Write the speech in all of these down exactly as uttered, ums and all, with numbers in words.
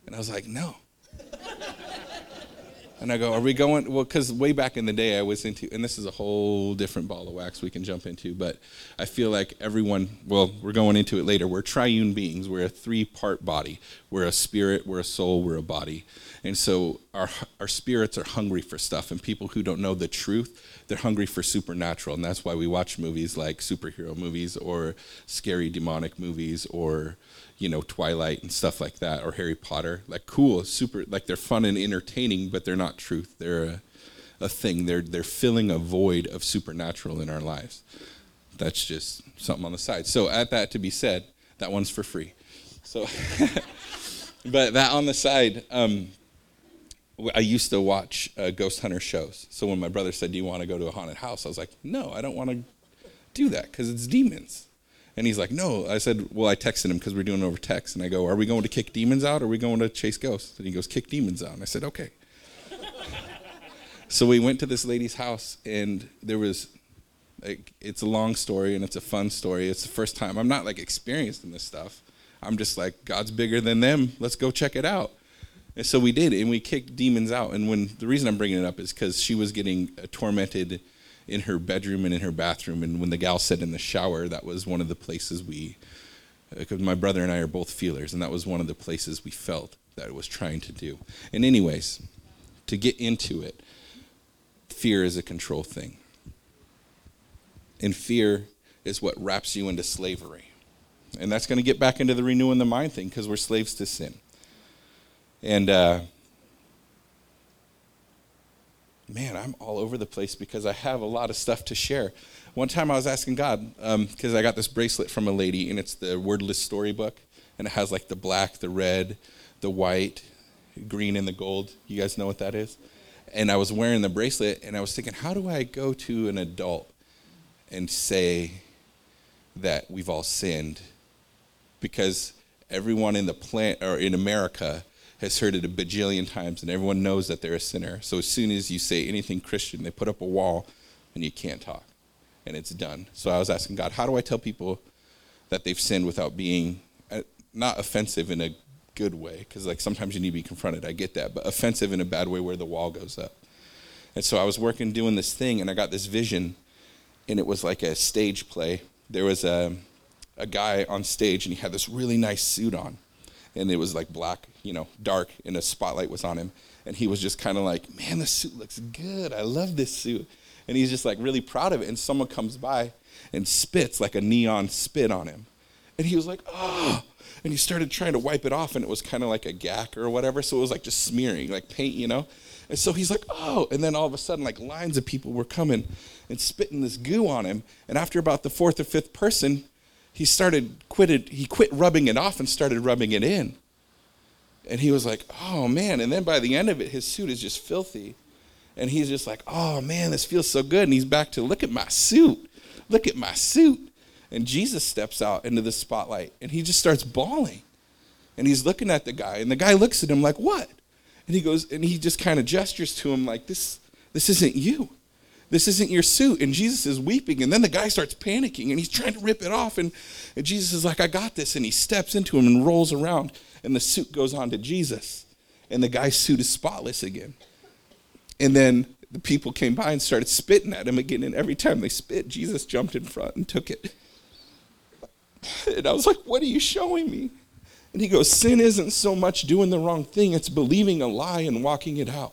And I was like, no. And I go, are we going? Well, because way back in the day I was into, and this is a whole different ball of wax we can jump into, but I feel like everyone, well, we're going into it later. We're triune beings. We're a three-part body. We're a spirit, we're a soul, we're a body. And so our our spirits are hungry for stuff, and people who don't know the truth, they're hungry for supernatural, and that's why we watch movies like superhero movies or scary demonic movies or, you know, Twilight and stuff like that, or Harry Potter. Like, cool, super, like they're fun and entertaining, but they're not truth. They're a, a thing. They're they're filling a void of supernatural in our lives. That's just something on the side. So at that to be said, that one's for free. So, but that on the side, um, I used to watch uh, ghost hunter shows. So when my brother said, do you want to go to a haunted house? I was like, no, I don't want to do that because it's demons. And he's like, no. I said, well, I texted him because we're doing it over text. And I go, are we going to kick demons out or are we going to chase ghosts? And he goes, kick demons out. And I said, okay. So we went to this lady's house, and there was, like, it's a long story and it's a fun story. It's the first time. I'm not, like, experienced in this stuff. I'm just like, God's bigger than them. Let's go check it out. And so we did, and we kicked demons out. And when the reason I'm bringing it up is because she was getting uh, tormented in her bedroom and in her bathroom. And when the gal said in the shower, that was one of the places we, because my brother and I are both feelers, and that was one of the places we felt that it was trying to do. And anyways, to get into it, fear is a control thing. And fear is what wraps you into slavery. And that's going to get back into the renewing the mind thing, because we're slaves to sin. And, uh, man, I'm all over the place because I have a lot of stuff to share. One time I was asking God, because um, I got this bracelet from a lady, and it's the Wordless Storybook, and it has like the black, the red, the white, green, and the gold. You guys know what that is? And I was wearing the bracelet, and I was thinking, how do I go to an adult and say that we've all sinned? Because everyone in the plant or in America has heard it a bajillion times, and everyone knows that they're a sinner. So as soon as you say anything Christian, they put up a wall, and you can't talk, and it's done. So I was asking God, how do I tell people that they've sinned without being uh, not offensive in a good way? Because like sometimes you need to be confronted. I get that, but offensive in a bad way where the wall goes up. And so I was working doing this thing, and I got this vision, and it was like a stage play. There was a a guy on stage, and he had this really nice suit on. And it was like black, you know, dark, and a spotlight was on him. And he was just kind of like, man, this suit looks good. I love this suit. And he's just like really proud of it. And someone comes by and spits like a neon spit on him. And he was like, oh. And he started trying to wipe it off, and it was kind of like a gack or whatever. So it was like just smearing, like paint, you know. And so he's like, oh. And then all of a sudden, like lines of people were coming and spitting this goo on him. And after about the fourth or fifth person, he started quitted, he quit rubbing it off and started rubbing it in. And he was like, oh man. And then by the end of it, his suit is just filthy. And he's just like, oh man, this feels so good. And he's back to, look at my suit. Look at my suit. And Jesus steps out into the spotlight, and he just starts bawling. And he's looking at the guy, and the guy looks at him like, what? And he goes, and he just kind of gestures to him like, this, this isn't you. This isn't your suit. And Jesus is weeping. And then the guy starts panicking, and he's trying to rip it off. And, and Jesus is like, I got this. And he steps into him and rolls around. And the suit goes on to Jesus. And the guy's suit is spotless again. And then the people came by and started spitting at him again. And every time they spit, Jesus jumped in front and took it. And I was like, what are you showing me? And he goes, sin isn't so much doing the wrong thing. It's believing a lie and walking it out.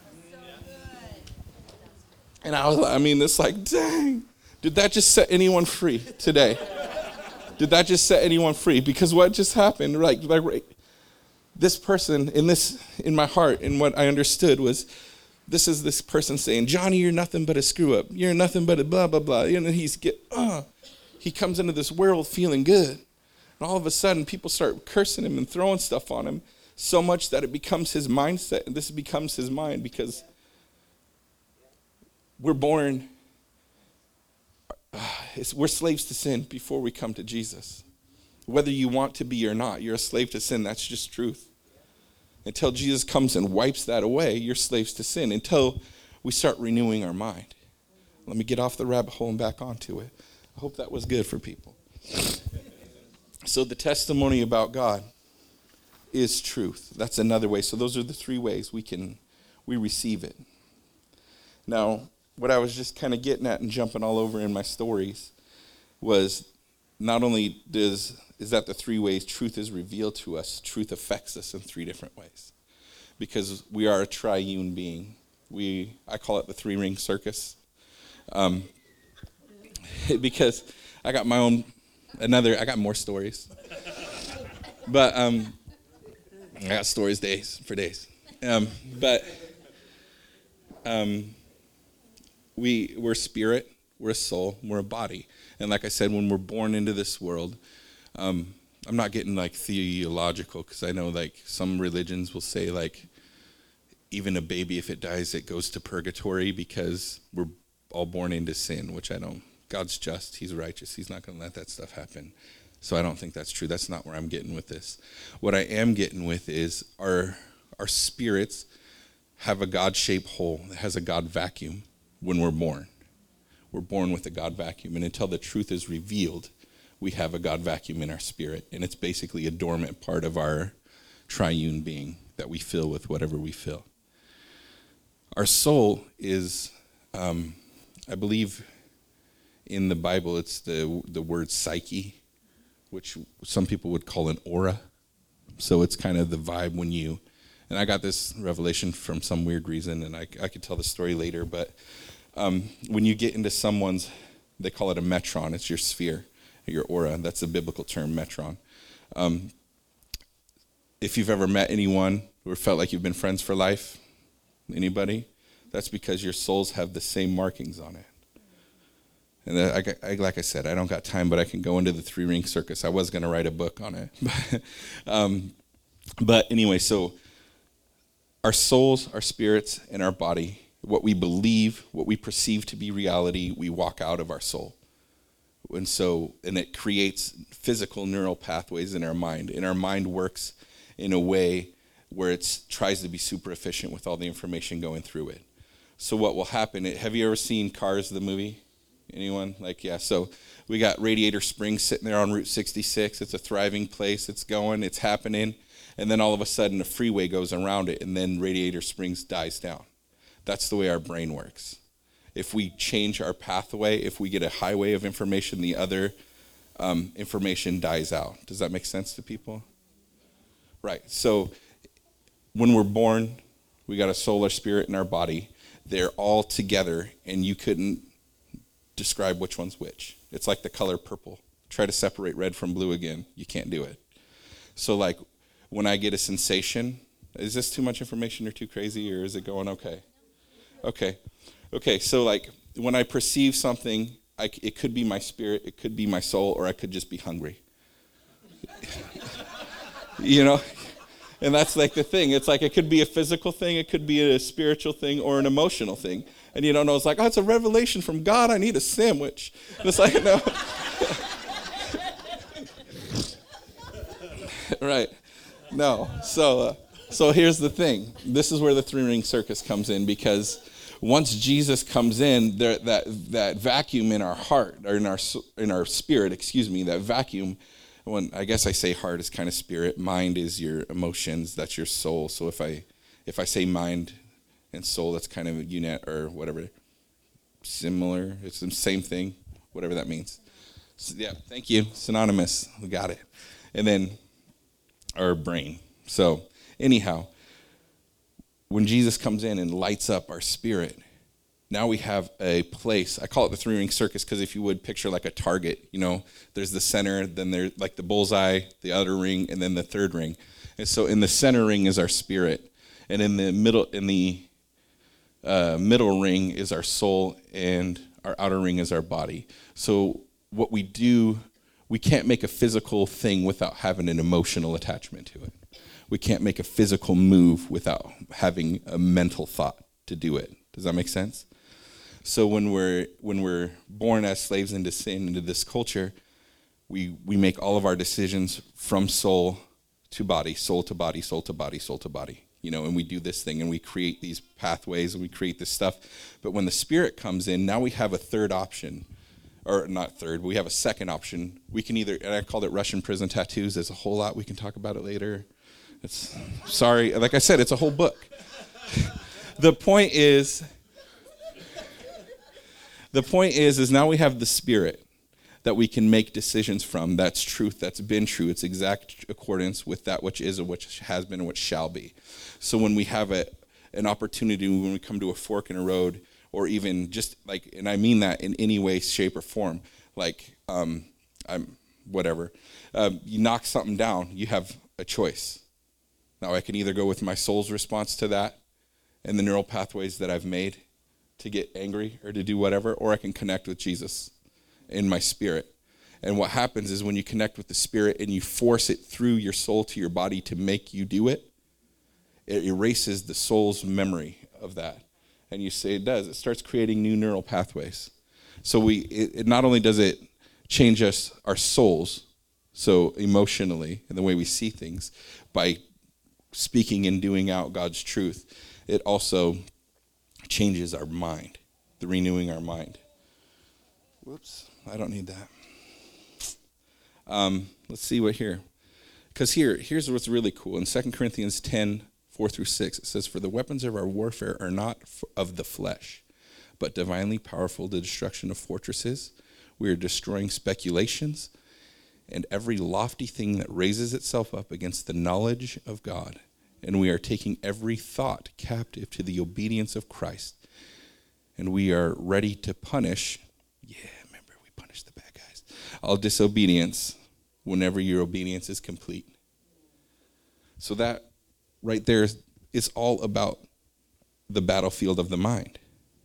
And I was, I mean, it's like, dang, did that just set anyone free today? Did that just set anyone free? Because what just happened, like, like right, this person in this, in my heart, and what I understood was, this is this person saying, Johnny, you're nothing but a screw up. You're nothing but a blah, blah, blah. And then he's get, uh, he comes into this world feeling good. And all of a sudden, people start cursing him and throwing stuff on him so much that it becomes his mindset. And this becomes his mind because we're born, uh, it's, we're slaves to sin before we come to Jesus. Whether you want to be or not, you're a slave to sin. That's just truth. Until Jesus comes and wipes that away, you're slaves to sin. Until we start renewing our mind. Let me get off the rabbit hole and back onto it. I hope that was good for people. So the testimony about God is truth. That's another way. So those are the three ways we can we receive it. Now, what I was just kind of getting at and jumping all over in my stories was not only does is that the three ways truth is revealed to us, truth affects us in three different ways. Because we are a triune being. We I call it the three ring circus. Um, because I got my own another I got more stories. But um I got stories days for days. Um, but um, we, we're spirit, we're a soul, we're a body. And like I said, when we're born into this world, um, I'm not getting like theological because I know like some religions will say like even a baby, if it dies, it goes to purgatory because we're all born into sin, which I don't. God's just, he's righteous, he's not going to let that stuff happen. So I don't think that's true. That's not where I'm getting with this. What I am getting with is our our spirits have a God-shaped hole that has a God vacuum when we're born. We're born with a God vacuum. And until the truth is revealed, we have a God vacuum in our spirit. And it's basically a dormant part of our triune being that we fill with whatever we fill. Our soul is, um, I believe in the Bible, it's the the word psyche, which some people would call an aura. So it's kind of the vibe when you, and I got this revelation from some weird reason, and I, I could tell the story later, but um, when you get into someone's, they call it a metron, it's your sphere, your aura, that's a biblical term, metron. Um, if you've ever met anyone or felt like you've been friends for life, anybody, that's because your souls have the same markings on it. And I, I, like I said, I don't got time, but I can go into the three ring circus. I was going to write a book on it. um, but anyway, so our souls, our spirits, and our body, what we believe, what we perceive to be reality, we walk out of our soul. And so, and it creates physical neural pathways in our mind. And our mind works in a way where it tries to be super efficient with all the information going through it. So what will happen, have you ever seen Cars, the movie? Anyone? Like, yeah, so we got Radiator Springs sitting there on Route sixty-six. It's a thriving place. It's going, it's happening. And then all of a sudden, a freeway goes around it, and then Radiator Springs dies down. That's the way our brain works. If we change our pathway, if we get a highway of information, the other um, information dies out. Does that make sense to people? Right. So when we're born, we got a soul, our spirit, and our body. They're all together, and you couldn't describe which one's which. It's like the color purple. Try to separate red from blue again. You can't do it. So like when I get a sensation, is this too much information or too crazy, or is it going okay? Okay. Okay, so like when I perceive something, I, it could be my spirit, it could be my soul, or I could just be hungry. You know? And that's like the thing. It's like it could be a physical thing, it could be a spiritual thing, or an emotional thing. And you don't know, it's like, oh, it's a revelation from God, I need a sandwich. And it's like, no. Right. No. So uh, so here's the thing. This is where the three-ring circus comes in, because once Jesus comes in, there, that that vacuum in our heart, or in our in our spirit, excuse me, that vacuum, when I guess I say heart is kind of spirit, mind is your emotions, that's your soul. So if I if I say mind and soul, that's kind of a unit or whatever, similar. It's the same thing, whatever that means. So, yeah, thank you. Synonymous. We got it. And then our brain. So anyhow, when Jesus comes in and lights up our spirit, now we have a place. I call it the three-ring circus because if you would picture like a target, you know, there's the center, then there's like the bullseye, the outer ring, and then the third ring. And so in the center ring is our spirit, and in the middle, in the uh, middle ring is our soul, and our outer ring is our body. So what we do, we can't make a physical thing without having an emotional attachment to it. We can't make a physical move without having a mental thought to do it. Does that make sense? So when we're when we're born as slaves into sin, into this culture, we we make all of our decisions from soul to body, soul to body, soul to body, soul to body. You know, and we do this thing and we create these pathways and we create this stuff. But when the Spirit comes in, now we have a third option. Or not third, we have a second option. We can either, and I called it Russian prison tattoos. There's a whole lot. We can talk about it later. It's sorry, like I said, it's a whole book. The point is, the point is, is now we have the Spirit that we can make decisions from. That's truth, that's been true. It's exact accordance with that which is and which has been and which shall be. So when we have a, an opportunity, when we come to a fork in a road, or even just like, and I mean that in any way, shape, or form, like, um, I'm, whatever, uh, you knock something down, you have a choice. Now I can either go with my soul's response to that and the neural pathways that I've made to get angry or to do whatever, or I can connect with Jesus in my spirit. And what happens is when you connect with the Spirit and you force it through your soul to your body to make you do it, it erases the soul's memory of that. And you say it does. It starts creating new neural pathways. So we, it, it not only does it change us, our souls, so emotionally and the way we see things, by speaking and doing out God's truth, it also changes our mind, the renewing our mind. Whoops, I don't need that. Um, let's see what here. Because here, here's what's really cool. In Second Corinthians ten, four through six, it says, "For the weapons of our warfare are not of the flesh, but divinely powerful to destruction of fortresses. We are destroying speculations and every lofty thing that raises itself up against the knowledge of God. And we are taking every thought captive to the obedience of Christ. And we are ready to punish," yeah, remember, we punish the bad guys, "all disobedience whenever your obedience is complete." So that right there is, is all about the battlefield of the mind.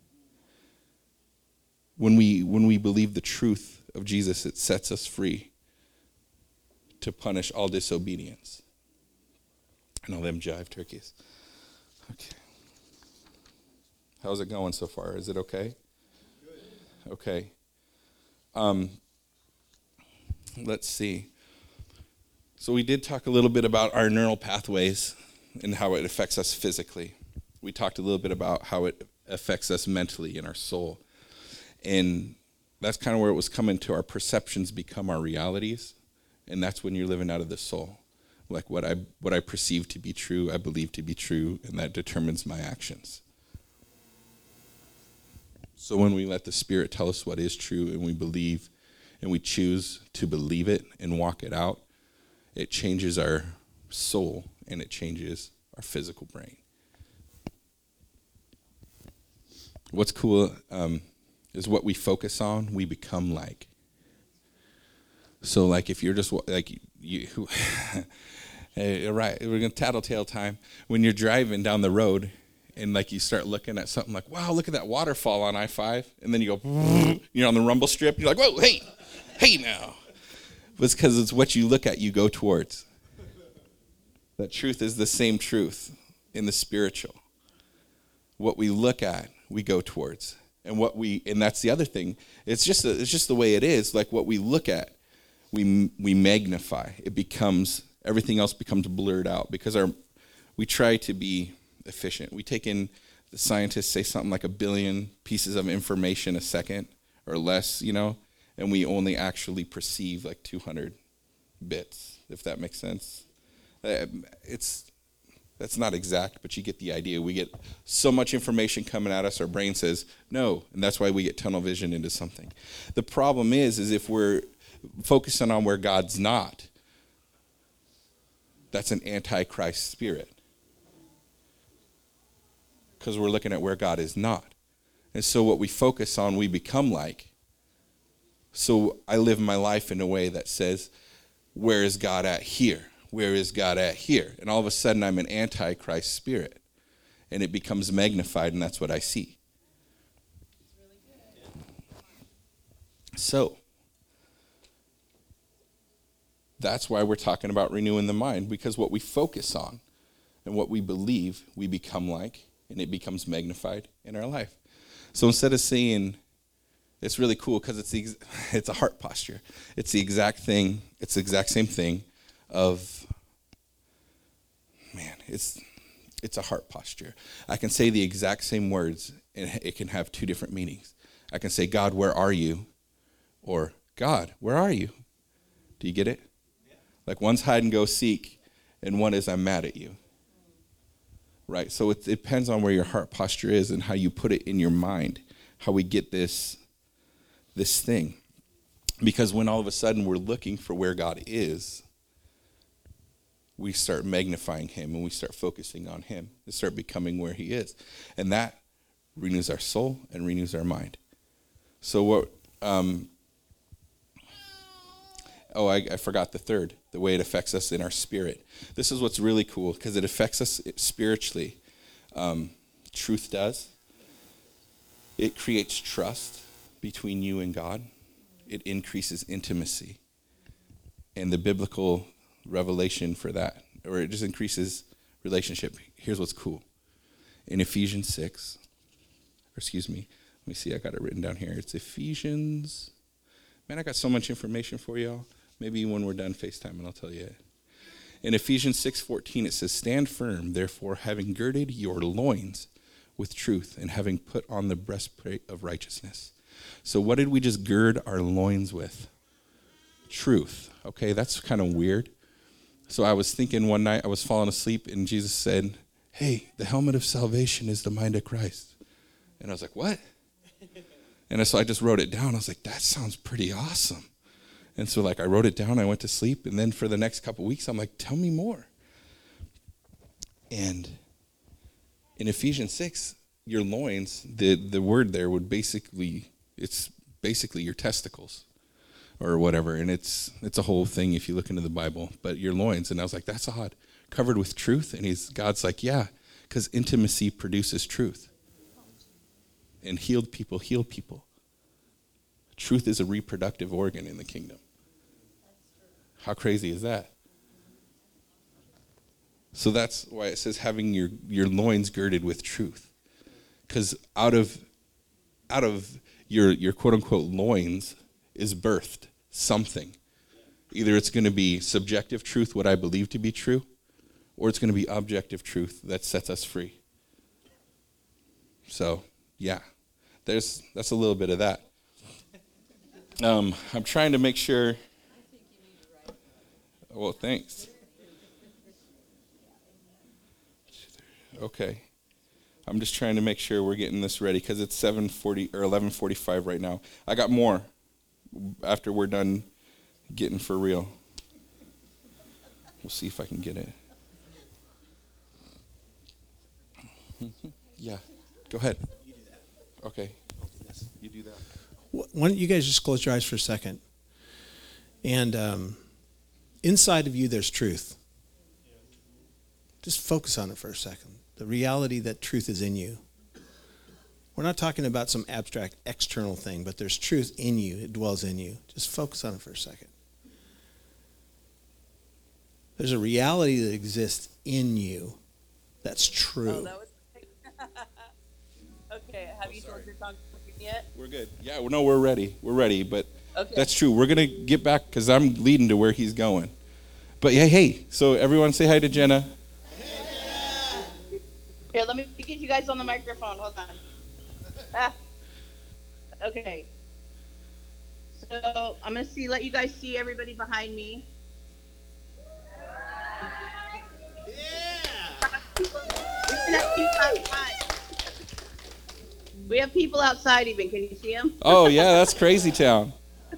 When we when we believe the truth of Jesus, it sets us free to punish all disobedience. And all them jive turkeys. Okay. How's it going so far? Is it okay? Good. Okay. Um, let's see. So we did talk a little bit about our neural pathways and how it affects us physically. We talked a little bit about how it affects us mentally in our soul. And that's kind of where it was coming to. Our perceptions become our realities. And that's when you're living out of the soul. Like what I what I perceive to be true, I believe to be true, and that determines my actions. So when we let the Spirit tell us what is true and we believe and we choose to believe it and walk it out, it changes our soul and it changes our physical brain. What's cool um, is what we focus on, we become like. So like if you're just like you, hey, right, we're gonna tattletale time. When you're driving down the road and like you start looking at something like, wow, look at that waterfall on I five, and then you go, you're on the rumble strip, you're like, whoa, hey, hey now. It's because it's what you look at, you go towards. That truth is the same truth in the spiritual. What we look at, we go towards. And what we, and that's the other thing. It's just, a, it's just the way it is. Like what we look at, we we magnify. It becomes, everything else becomes blurred out because our, we try to be efficient. We take in, the scientists say something like a billion pieces of information a second or less, you know, and we only actually perceive like two hundred bits, if that makes sense. Uh, it's, that's not exact, but you get the idea. We get so much information coming at us, our brain says no, and that's why we get tunnel vision into something. The problem is, is if we're focusing on where God's not, that's an antichrist spirit. Because we're looking at where God is not. And so what we focus on, we become like. So I live my life in a way that says, where is God at here? Where is God at here? And all of a sudden I'm an antichrist spirit. And it becomes magnified, and that's what I see. So, that's why we're talking about renewing the mind, because what we focus on and what we believe, we become like, and it becomes magnified in our life. So instead of saying, it's really cool because it's the, it's a heart posture. It's the exact thing. It's the exact same thing of, man, it's it's a heart posture. I can say the exact same words, and it can have two different meanings. I can say, God, where are you? Or, God, where are you? Do you get it? Yeah. Like one's hide and go seek, and one is I'm mad at you. Right? So it, it depends on where your heart posture is and how you put it in your mind, how we get this, this thing. Because when all of a sudden we're looking for where God is, we start magnifying him and we start focusing on him and start becoming where he is. And that renews our soul and renews our mind. So what, um, oh, I, I forgot the third, the way it affects us in our spirit. This is what's really cool because it affects us spiritually. Um, truth does. It creates trust between you and God. It increases intimacy. And the biblical revelation for that, or it just increases relationship. Here's what's cool. In Ephesians six, or excuse me, let me see, I got it written down here. It's Ephesians. Man, I got so much information for y'all. Maybe when we're done FaceTime and I'll tell you it. In Ephesians six fourteen, it says, stand firm, therefore, having girded your loins with truth and having put on the breastplate of righteousness. So what did we just gird our loins with? Truth. Okay, that's kind of weird. So I was thinking one night, I was falling asleep, and Jesus said, hey, the helmet of salvation is the mind of Christ. And I was like, what? And so I just wrote it down. I was like, that sounds pretty awesome. And so like I wrote it down, I went to sleep, and then for the next couple of weeks, I'm like, tell me more. And in Ephesians six, your loins, the, the word there would basically, it's basically your testicles or whatever. And it's it's a whole thing if you look into the Bible, but your loins. And I was like, that's odd. Covered with truth. And he's God's like, yeah, because intimacy produces truth. And healed people heal people. Truth is a reproductive organ in the kingdom. How crazy is that? So that's why it says having your, your loins girded with truth. Because out of out of your your quote unquote loins is birthed something. Either it's going to be subjective truth, what I believe to be true, or it's going to be objective truth that sets us free. So, yeah, there's that's a little bit of that. Um, I'm trying to make sure. Well, thanks. Okay. I'm just trying to make sure we're getting this ready because it's seven forty or eleven forty-five right now. I got more after we're done getting for real. We'll see if I can get it. Yeah, go ahead. You do that. Okay. You do that. Why don't you guys just close your eyes for a second? And um, inside of you, there's truth. Just focus on it for a second. The reality that truth is in you. We're not talking about some abstract external thing, but there's truth in you. It dwells in you. Just focus on it for a second. There's a reality that exists in you that's true. Oh, that was okay. Have you told your tongue yet? We're good. Yeah, no, we're ready. We're ready, but okay. That's true. We're going to get back because I'm leading to where he's going. But yeah, hey, so everyone say hi to Jenna. Here, let me get you guys on the microphone. Hold on. Ah. Okay. So I'm gonna see. Let you guys see everybody behind me. Yeah. We have people outside even. Can you see them? Oh yeah, that's crazy town.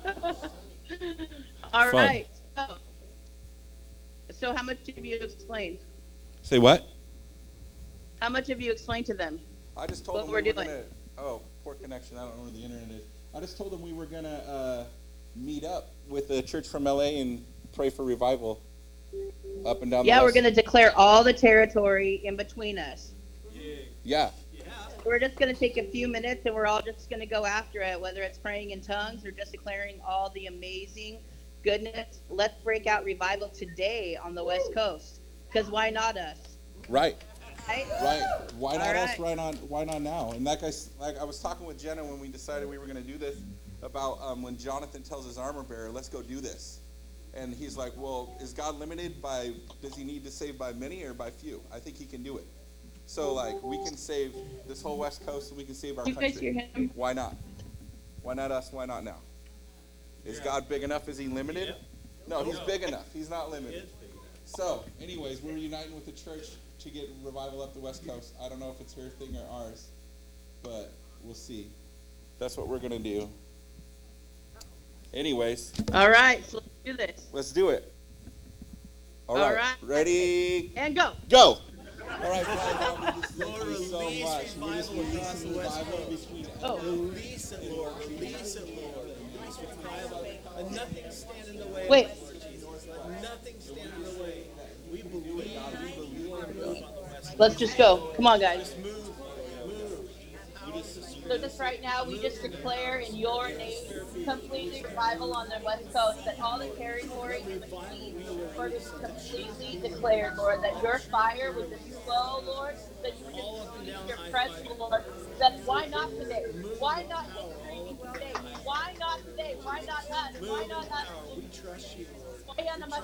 All Fun. right. So, so how much have you explained? Say what? How much have you explained to them? I just told what them we're we were doing. Gonna, oh, poor connection. I don't know where the internet is. I just told them we were gonna uh, meet up with the church from L A and pray for revival up and down. Yeah, the we're gonna declare all the territory in between us. Yeah. We're just gonna take a few minutes and we're all just gonna go after it, whether it's praying in tongues or just declaring all the amazing goodness. Let's break out revival today on the West Coast. Because why not us? Right. Right? Right. Why not All us? right. Right on. Why not now? And like I, like I was talking with Jenna when we decided we were going to do this about um, when Jonathan tells his armor bearer, "Let's go do this," and he's like, "Well, is God limited by? Does He need to save by many or by few? I think He can do it. So like we can save this whole West Coast and we can save our You country. guys hear him? Why not? Why not us? Why not now? Is God big enough? Is He limited? No, He's big enough. He's not limited. So, anyways, we're uniting with the church to get revival up the West Coast. I don't know if it's her thing or ours, but we'll see. That's what we're going to do. Anyways. All right, so let's do this. Let's do it. All, All right. right. Ready? And go. Go. All right, Father, we just thank you so much. We're just releasing revival between Oh. Release it, Lord. Release it, Lord. Release revival. And nothing stand in the way. Wait. Let nothing stand in the way. We believe, we believe on the West. Let's just go. Come on, guys. Move, move. So just right now, we just declare in your name completely revival on the West Coast, that all the territory in between were just completely declared, Lord, that your fire would just flow, Lord, that you would just release your presence, Lord, that why not today? Why not history today? Why not today? Why not us? Why not us? We trust you, Lord.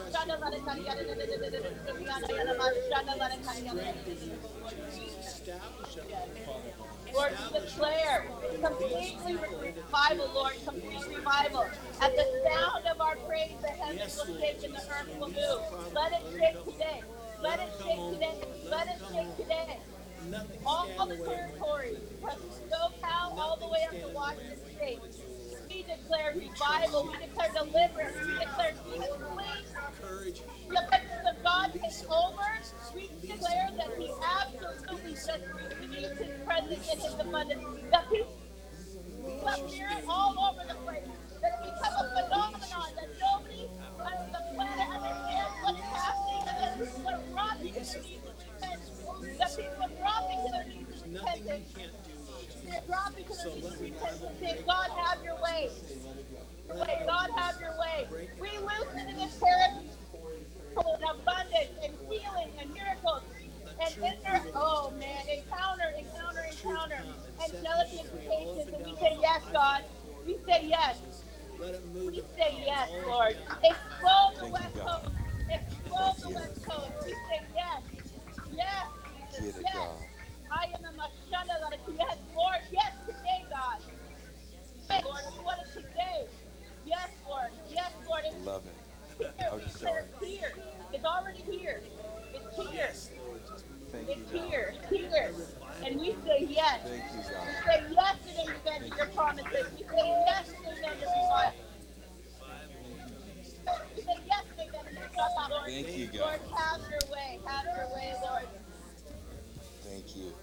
Establish it, Father. Lord, we declare completely revival, Lord, complete revival. At the sound of our praise, the heavens will shake and the earth will move. Let it shake today. Let it shake today. Let it shake today. All the territories, from SoCal all the way up to Washington State. We declare revival. We declare deliverance. We declare complete. The presence of God takes over. We declare that He absolutely just receives His presence and His abundance. That He appear all over the place. That it become a phenomenon that nobody on the planet understands what's happening. And that people are dropping to their knees and repent. That people are dropping to their knees and repentance. They're dropping to their knees and repentance, saying, God, have your way. Way, God, have your way. We loosen in this territory and abundance and healing and miracles and inter- oh man, encounter, encounter, encounter, angelic visitations, and we say yes, God. We say yes. We say yes, Lord. Explode the West Coast. Explode the West Coast. We say yes. Yes, Jesus, yes. I am a mashanda that yes, Lord. Yes, today, God. Yes, Lord, we want it today. Yes, Lord. Yes, Lord. It's Love it. here. It's here. It's already here. It's here. It's here. It's here. And we say yes. We say yes to the event of your promises. We say yes to the event of revival. We say yes to the event of your promises, Lord. Thank you, God. Lord, have your way. Have your way, Lord. Thank you.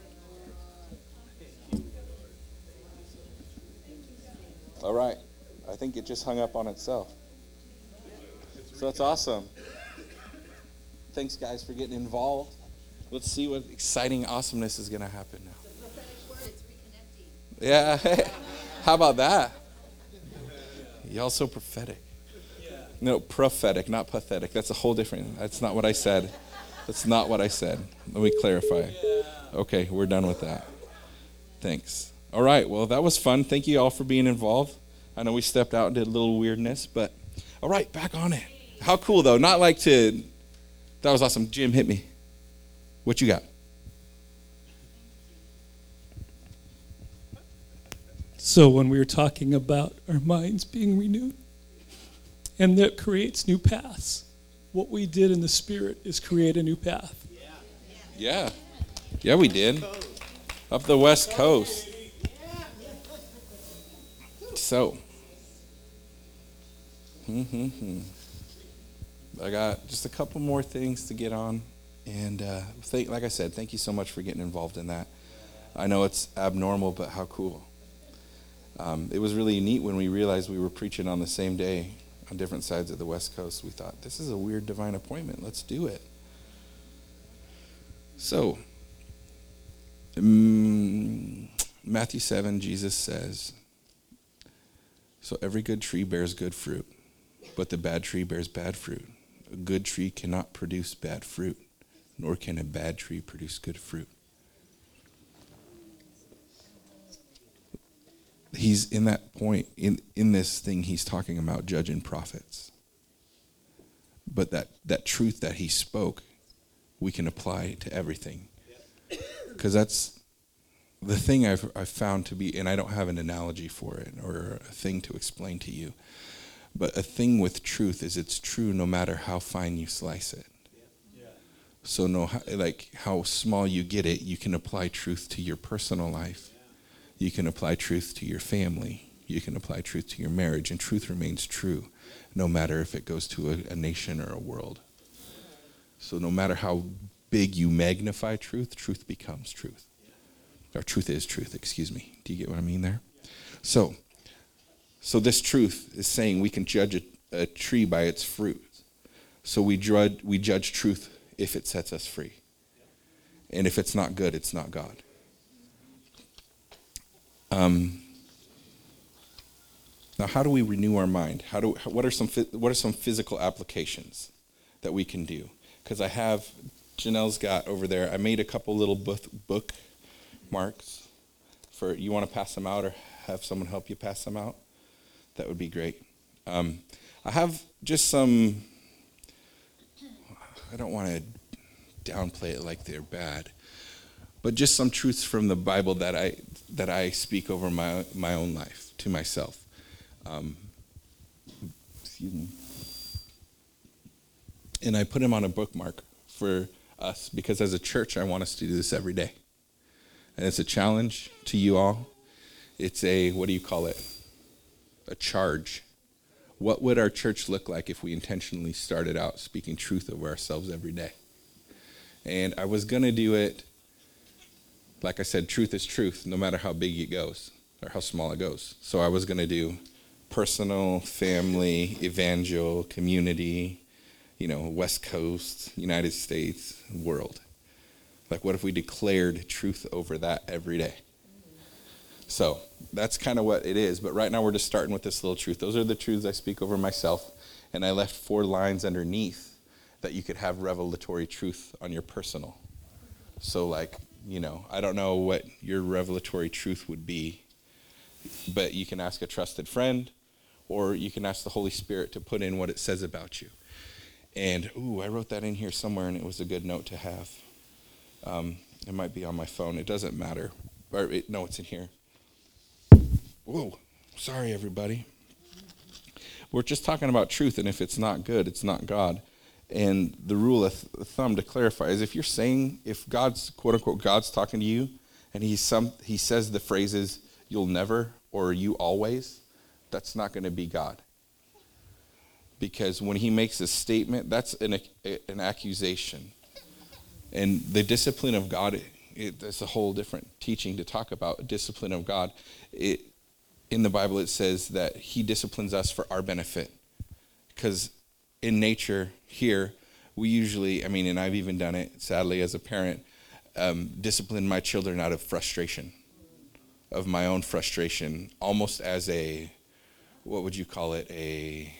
All right. I think it just hung up on itself. So that's awesome. Thanks, guys, for getting involved. Let's see what exciting awesomeness is going to happen now. Yeah. How about that? Y'all so prophetic. No, prophetic, not pathetic. That's a whole different. That's not what I said. That's not what I said. Let me clarify. Okay, we're done with that. Thanks. All right. Well, that was fun. Thank you all for being involved. I know we stepped out and did a little weirdness, but all right, back on it. How cool, though. Not like to, that was awesome. Jim, hit me. What you got? So when we were talking about our minds being renewed, and that creates new paths, what we did in the Spirit is create a new path. Yeah. Yeah, we did. Up the West Coast. So. Mm-hmm. I got just a couple more things to get on. And uh, thank, like I said, thank you so much for getting involved in that. I know it's abnormal, but how cool. Um, it was really neat when we realized we were preaching on the same day on different sides of the West Coast. We thought, this is a weird divine appointment. Let's do it. So, um, Matthew seven, Jesus says, so every good tree bears good fruit, but the bad tree bears bad fruit. A good tree cannot produce bad fruit, nor can a bad tree produce good fruit. He's in that point, in, in this thing, he's talking about judging prophets. But that, that truth that he spoke, we can apply to everything. Because that's the thing I've, I've found to be, and I don't have an analogy for it or a thing to explain to you, but a thing with truth is it's true no matter how fine you slice it. So no, like how small you get it, you can apply truth to your personal life. You can apply truth to your family. You can apply truth to your marriage, and truth remains true, no matter if it goes to a, a nation or a world. So no matter how big you magnify truth, truth becomes truth. Or truth is truth, excuse me. Do you get what I mean there? So, so this truth is saying we can judge a, a tree by its fruit. So we judge, we judge truth if it sets us free. And if it's not good, it's not God. Um, now, how do we renew our mind? How do? What are some what are some physical applications that we can do? Because I have, Janelle's got over there. I made a couple little book book marks. For you want to pass them out, or have someone help you pass them out? That would be great. Um, I have just some. I don't want to downplay it like they're bad, but just some truths from the Bible that I that I speak over my my own life to myself. Um, excuse me. And I put them on a bookmark for us because as a church, I want us to do this every day. And it's a challenge to you all. It's a, what do you call it? A charge. What would our church look like if we intentionally started out speaking truth over ourselves every day? And I was going to do it, like I said, truth is truth, no matter how big it goes or how small it goes. So I was going to do personal, family, evangel, community, you know, West Coast, United States, world. Like, what if we declared truth over that every day? So that's kind of what it is. But right now we're just starting with this little truth. Those are the truths I speak over myself. And I left four lines underneath that you could have revelatory truth on your personal. So like, you know, I don't know what your revelatory truth would be, but you can ask a trusted friend, or you can ask the Holy Spirit to put in what it says about you. And, ooh, I wrote that in here somewhere, and it was a good note to have. Um, it might be on my phone. It doesn't matter. Or it, no, it's in here. Whoa, sorry, everybody. We're just talking about truth, and if it's not good, it's not God. And the rule of th- thumb to clarify is if you're saying, if God's, quote unquote, God's talking to you, and he's some, he says the phrases, you'll never, or you always, that's not going to be God. Because when he makes a statement, that's an, an accusation. And the discipline of God, it, it, that's a whole different teaching to talk about, discipline of God. It, in the Bible, it says that he disciplines us for our benefit. Because in nature here, we usually, I mean, and I've even done it, sadly, as a parent, um, discipline my children out of frustration, of my own frustration, almost as a, what would you call it, a...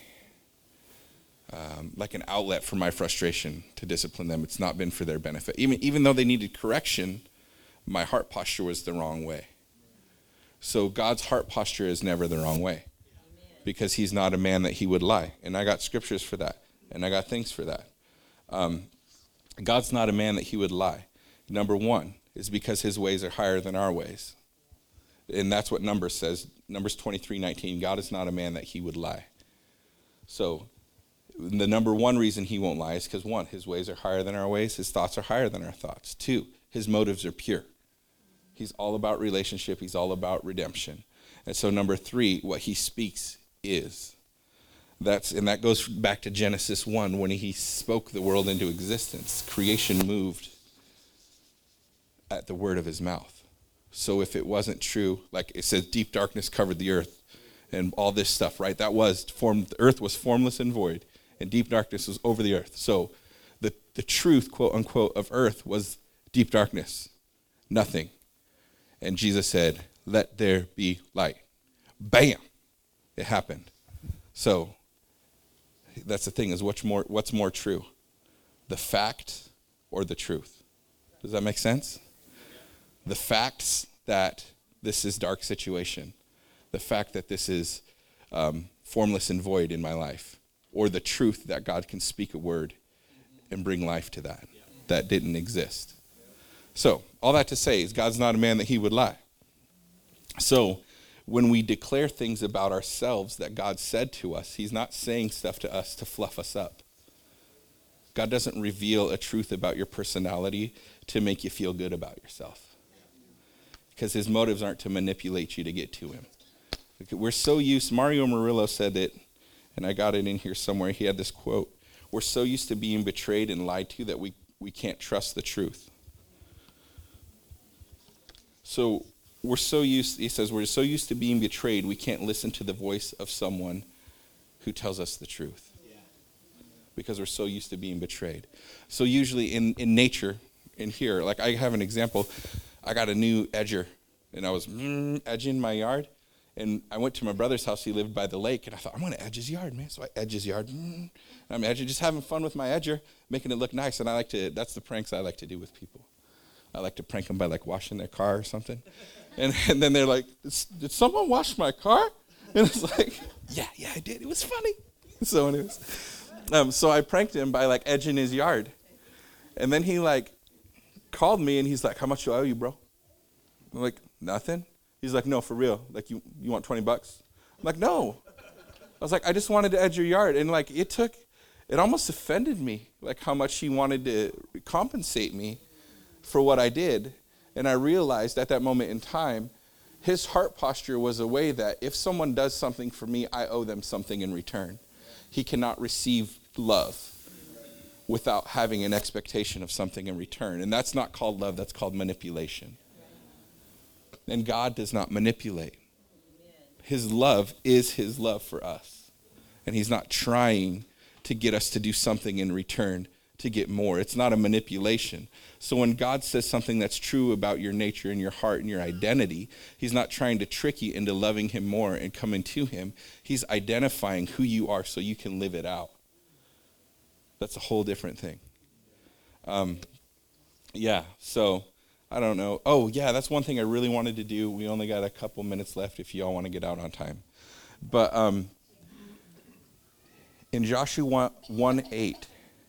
Um, like an outlet for my frustration to discipline them. It's not been for their benefit. Even even though they needed correction, my heart posture was the wrong way. So God's heart posture is never the wrong way, because he's not a man that he would lie. And I got scriptures for that, and I got things for that. Um, God's not a man that he would lie. Number one is because his ways are higher than our ways. And that's what Numbers says. Numbers twenty-three nineteen, God is not a man that he would lie. So the number one reason he won't lie is because, one, his ways are higher than our ways. His thoughts are higher than our thoughts. Two, his motives are pure. He's all about relationship. He's all about redemption. And so number three, what he speaks is. That's and that goes back to Genesis one, when he spoke the world into existence. Creation moved at the word of his mouth. So if it wasn't true, like it says, deep darkness covered the earth and all this stuff, right? That was formed. The earth was formless and void, and deep darkness was over the earth. So the, the truth, quote unquote, of earth was deep darkness, nothing. And Jesus said, let there be light. Bam! It happened. So that's the thing, is what's more, what's more true? The fact or the truth? Does that make sense? The facts that this is dark situation, the fact that this is um, formless and void in my life, or the truth that God can speak a word and bring life to that, that didn't exist. So, all that to say is God's not a man that he would lie. So, when we declare things about ourselves that God said to us, he's not saying stuff to us to fluff us up. God doesn't reveal a truth about your personality to make you feel good about yourself. Because his motives aren't to manipulate you to get to him. We're so used, Mario Murillo said it, and I got it in here somewhere. He had this quote, we're so used to being betrayed and lied to that we, we can't trust the truth. So we're so used, he says, we're so used to being betrayed, we can't listen to the voice of someone who tells us the truth. Yeah. Because we're so used to being betrayed. So usually in, in nature, in here, like I have an example, I got a new edger, and I was mm, edging my yard, and I went to my brother's house. He lived by the lake, and I thought, I'm going to edge his yard, man. So I edge his yard. Mm, and I'm edging, just having fun with my edger, making it look nice. And I like to, that's the pranks I like to do with people. I like to prank them by like washing their car or something. And, and then they're like, did someone wash my car? And it's like, yeah, yeah, I did. It was funny. So anyways, um, so I pranked him by like edging his yard. And then he like called me, and he's like, how much do I owe you, bro? I'm like, nothing. He's like, no, for real. Like, you, you want twenty bucks? I'm like, no. I was like, I just wanted to edge your yard. And like, it took, it almost offended me, like how much he wanted to compensate me for what I did. And I realized at that moment in time, his heart posture was a way that if someone does something for me, I owe them something in return. He cannot receive love without having an expectation of something in return. And that's not called love, that's called manipulation. And God does not manipulate. His love is his love for us. And he's not trying to get us to do something in return to get more. It's not a manipulation. So when God says something that's true about your nature and your heart and your identity, he's not trying to trick you into loving him more and coming to him. He's identifying who you are so you can live it out. That's a whole different thing. Um, yeah, so I don't know. Oh, yeah, that's one thing I really wanted to do. We only got a couple minutes left if you all want to get out on time. But um, in Joshua one eight,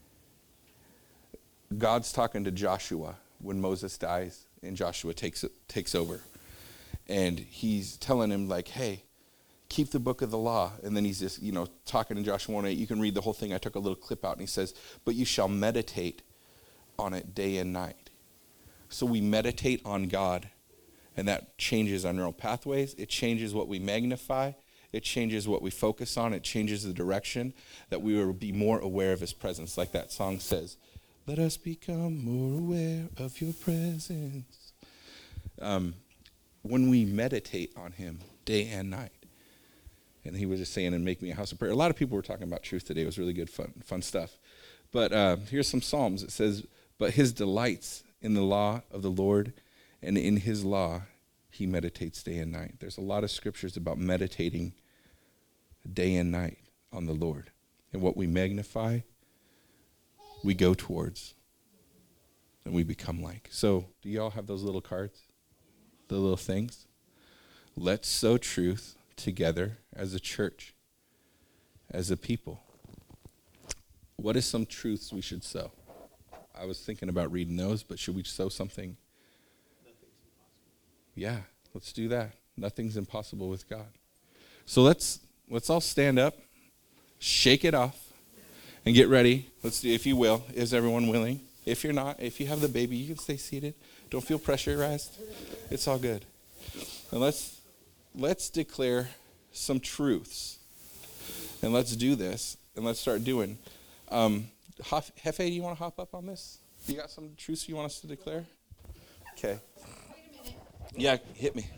God's talking to Joshua when Moses dies and Joshua takes takes over. And he's telling him, like, hey, keep the book of the law. And then he's just, you know, talking in Joshua one eight. You can read the whole thing. I took a little clip out, and he says, but you shall meditate on it day and night. So we meditate on God, and that changes our neural pathways. It changes what we magnify. It changes what we focus on. It changes the direction that we will be more aware of his presence. Like that song says, let us become more aware of your presence. Um, when we meditate on him day and night. And he was just saying, and make me a house of prayer. A lot of people were talking about truth today. It was really good, fun, fun stuff. But uh, here's some Psalms. It says, but his delights in the law of the Lord, and in his law he meditates day and night. There's a lot of scriptures about meditating day and night on the Lord. And what we magnify, we go towards, and we become like. So do you all have those little cards? The little things? Let's sow truth together as a church, as a people. What is some truths we should sow? I was thinking about reading those, but should we sow something? Nothing's impossible. Yeah, let's do that. Nothing's impossible with God. So let's let's all stand up, shake it off, and get ready. Let's do, if you will. Is everyone willing? If you're not, if you have the baby, you can stay seated. Don't feel pressurized. It's all good. And let's let's declare some truths. And let's do this. And let's start doing. Um, Hefe, do you want to hop up on this? You got some truths you want us to declare? Okay. Yeah, hit me.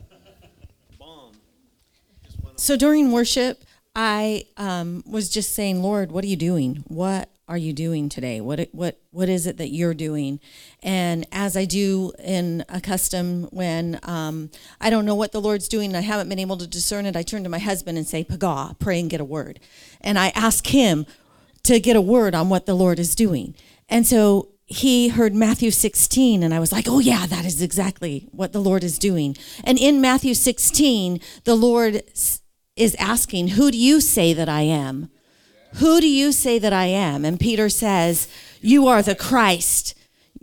So during worship, I um, was just saying, Lord, what are you doing? What are you doing today? What what what is it that you're doing? And as I do in a custom, when um, I don't know what the Lord's doing and I haven't been able to discern it, I turn to my husband and say, Pagah, pray and get a word. And I ask him to get a word on what the Lord is doing. And so he heard Matthew sixteen, and I was like, oh yeah, that is exactly what the Lord is doing. And in Matthew sixteen, the Lord is asking, who do you say that I am? Who do you say that I am? And Peter says, you are the Christ.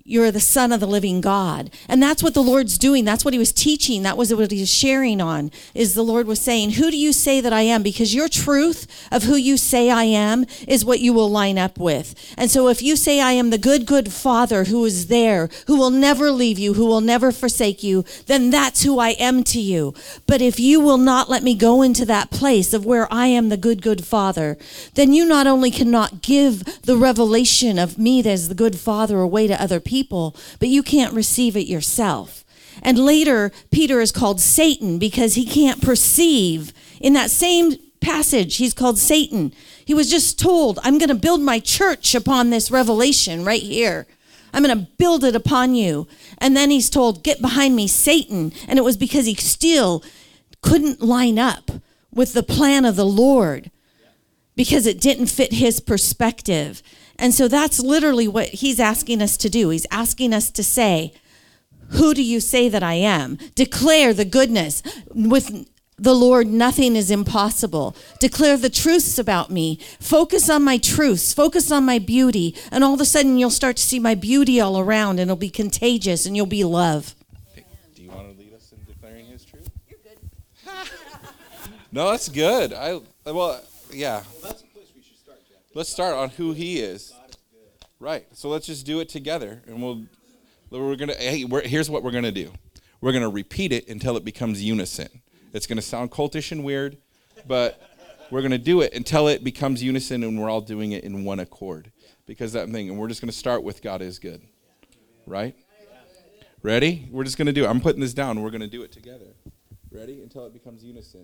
you're the Son of the living God. And that's what the Lord's doing. That's what he was teaching. That was what he was sharing on, is the Lord was saying, who do you say that I am? Because your truth of who you say I am is what you will line up with. And so if you say I am the good, good Father who is there, who will never leave you, who will never forsake you, then that's who I am to you. But if you will not let me go into that place of where I am the good, good Father, then you not only cannot give the revelation of me as the good Father away to other people, People, but you can't receive it yourself. And later, Peter is called Satan because he can't perceive. In that same passage, he's called Satan. He was just told, I'm going to build my church upon this revelation right here. I'm going to build it upon you. And then he's told, get behind me, Satan. And it was because he still couldn't line up with the plan of the Lord because it didn't fit his perspective. And so that's literally what he's asking us to do. He's asking us to say, who do you say that I am? Declare the goodness. With the Lord, nothing is impossible. Declare the truths about me. Focus on my truths. Focus on my beauty. And all of a sudden, you'll start to see my beauty all around, and it'll be contagious, and you'll be love. Hey, do you want to lead us in declaring his truth? You're good. No, that's good. I Well, yeah. Let's start on who he is. Right. So let's just do it together, and we'll. We're gonna. Hey, we're, here's what we're gonna do. We're gonna repeat it until it becomes unison. It's gonna sound cultish and weird, but we're gonna do it until it becomes unison, and we're all doing it in one accord. Because that thing, and we're just gonna start with God is good. Right? Ready? We're just gonna do it. I'm putting this down. We're gonna do it together. Ready? Until it becomes unison.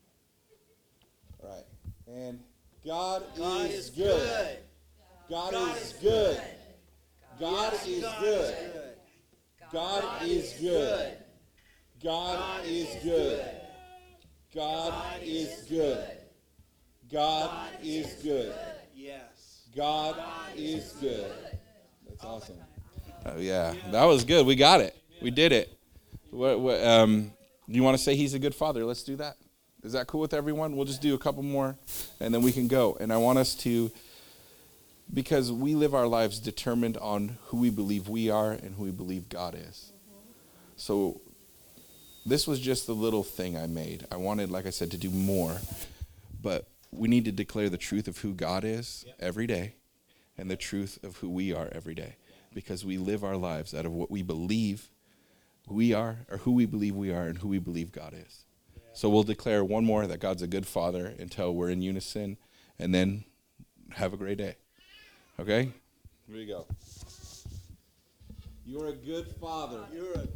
All right. And. God, God is, is good. good. God, God is good. God is good. God is good. God is good. God is good. God is good. Yes. God is good. That's awesome. Oh yeah, that was good. We got it. We did it. What? What? Um. You want to say he's a good father? Let's do that. Is that cool with everyone? We'll just do a couple more, and then we can go. And I want us to, because we live our lives determined on who we believe we are and who we believe God is. So this was just the little thing I made. I wanted, like I said, to do more. But we need to declare the truth of who God is every day and the truth of who we are every day. Because we live our lives out of what we believe we are, or who we believe we are, and who we believe God is. So we'll declare one more that God's a good father until we're in unison, and then have a great day. Okay? Here we go. You're a good father. You're a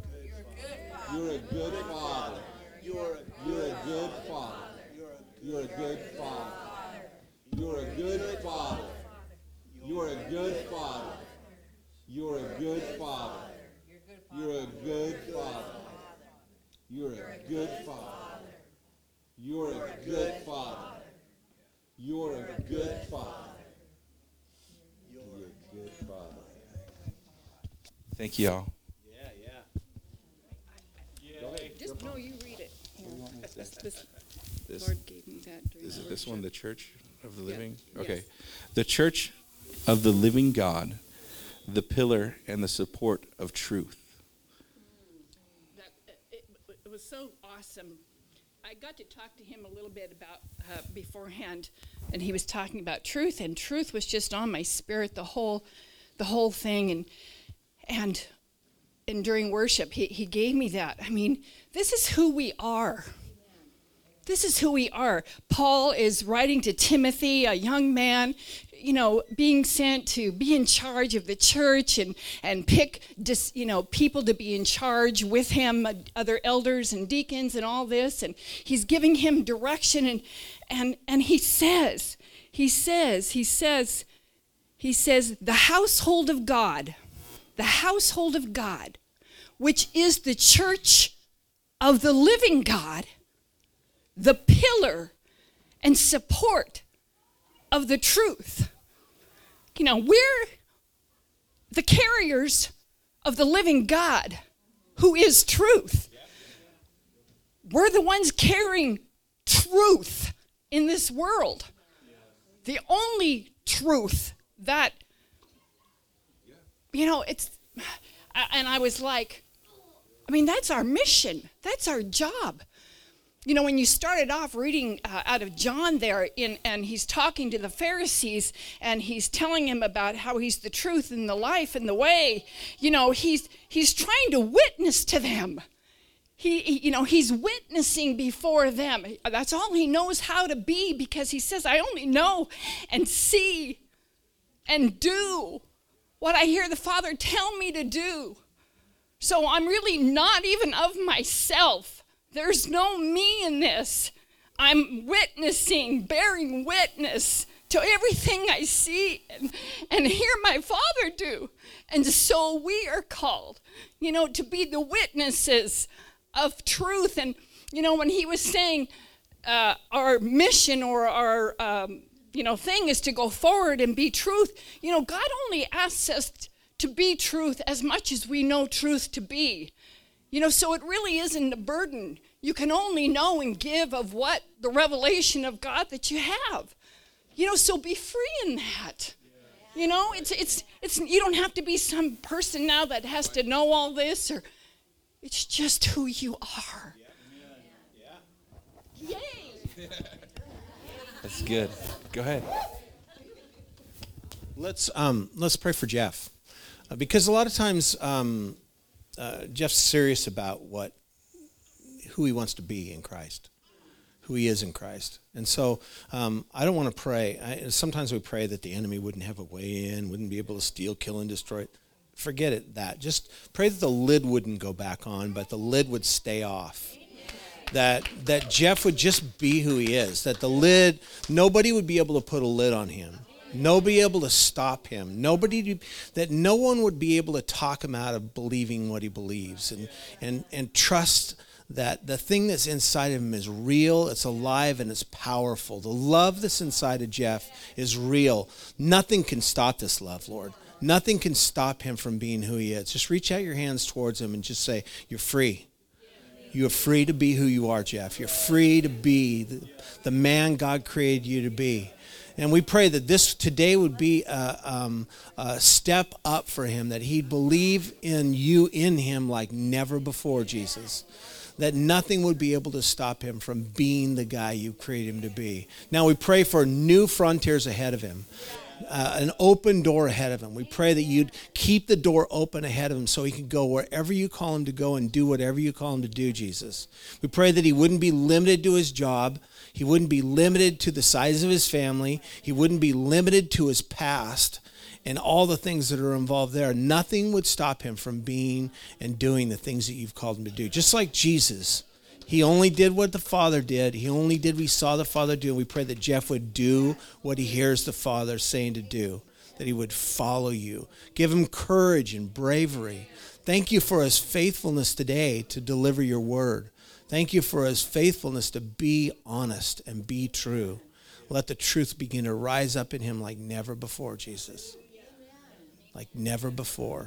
good father. You're a good father. You're a good father. You're a good father. You're a good father. You're a good father. You're a good father. You're a good father. You're a good father. You're a good father. You're a good father. Thank you all. Yeah, yeah. yeah. Just no, you read it. Yeah. This, this, this, Lord gave me that during is it worship. this one, the Church of the Living? Yeah. Okay. Yes. The Church of the Living God, the pillar and the support of truth. That, it, it was so awesome. I got to talk to him a little bit about uh, beforehand, and he was talking about truth, and truth was just on my spirit the whole, the whole thing, and and and during worship, he he gave me that. I mean, this is who we are. This is who we are. Paul is writing to Timothy, a young man, you know, being sent to be in charge of the church and, and pick, just, you know, people to be in charge with him, other elders and deacons and all this. And he's giving him direction. And, and, and he says, he says, he says, he says, the household of God, the household of God, which is the church of the living God, the pillar and support of the truth. You know, we're the carriers of the living God, who is truth. We're the ones carrying truth in this world. The only truth that, you know, it's and I was like, I mean, that's our mission. That's our job. You know, when you started off reading uh, out of John there, in, and he's talking to the Pharisees, and he's telling him about how he's the truth and the life and the way, you know, he's he's trying to witness to them. He, he, you know, he's witnessing before them. That's all he knows how to be, because he says, I only know and see and do what I hear the Father tell me to do. So I'm really not even of myself. There's no me in this. I'm witnessing, bearing witness to everything I see and, and hear my Father do. And so we are called, you know, to be the witnesses of truth. And, you know, when he was saying uh, our mission or our, um, you know, thing is to go forward and be truth, you know, God only asks us to be truth as much as we know truth to be. You know, so it really isn't a burden. You can only know and give of what the revelation of God that you have. You know, so be free in that. You know, it's it's it's you don't have to be some person now that has to know all this, or it's just who you are. Yay! That's good. Go ahead. Let's um, let's pray for Jeff, uh, because a lot of times um, uh, Jeff's serious about what who he wants to be in Christ, who he is in Christ, and so um, I don't want to pray. I, sometimes we pray that the enemy wouldn't have a way in, wouldn't be able to steal, kill, and destroy. Forget it. That just pray that the lid wouldn't go back on, but the lid would stay off. That that Jeff would just be who he is. That the lid, nobody would be able to put a lid on him. Nobody able to stop him. Nobody, that no one would be able to talk him out of believing what he believes, and and and trust that the thing that's inside of him is real, it's alive, and it's powerful. The love that's inside of Jeff is real. Nothing can stop this love, Lord. Nothing can stop him from being who he is. Just reach out your hands towards him and just say, you're free. You are free to be who you are, Jeff. You're free to be the, the man God created you to be. And we pray that this today would be a, um, a step up for him, that he'd believe in you, in him like never before, Jesus. That nothing would be able to stop him from being the guy you created him to be. Now we pray for new frontiers ahead of him. Uh, an open door ahead of him. We pray that you'd keep the door open ahead of him so he can go wherever you call him to go and do whatever you call him to do, Jesus. We pray that he wouldn't be limited to his job. He wouldn't be limited to the size of his family. He wouldn't be limited to his past and all the things that are involved there. Nothing would stop him from being and doing the things that you've called him to do. Just like Jesus. He only did what the Father did. He only did what we saw the Father do. And we pray that Jeff would do what he hears the Father saying to do, that he would follow you. Give him courage and bravery. Thank you for his faithfulness today to deliver your word. Thank you for his faithfulness to be honest and be true. Let the truth begin to rise up in him like never before, Jesus. Like never before.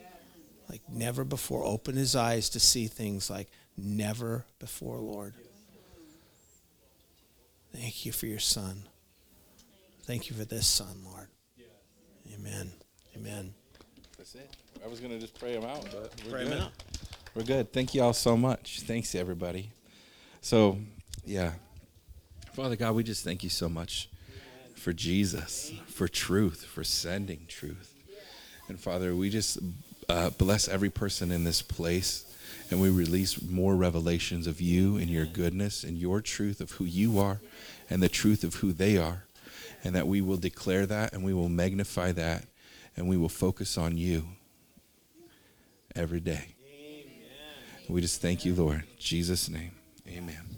Like never before. Open his eyes to see things like never before, Lord. Thank you for your son. Thank you for this son, Lord. Amen. Amen. That's it. I was going to just pray him out, but we're Pray him good. out. We're good. Thank you all so much. Thanks, everybody. So, yeah. Father God, we just thank you so much for Jesus, for truth, for sending truth. And Father, we just uh, bless every person in this place. And we release more revelations of you and your goodness and your truth of who you are and the truth of who they are. And that we will declare that and we will magnify that and we will focus on you every day. Amen. We just thank you, Lord. In Jesus' name, amen.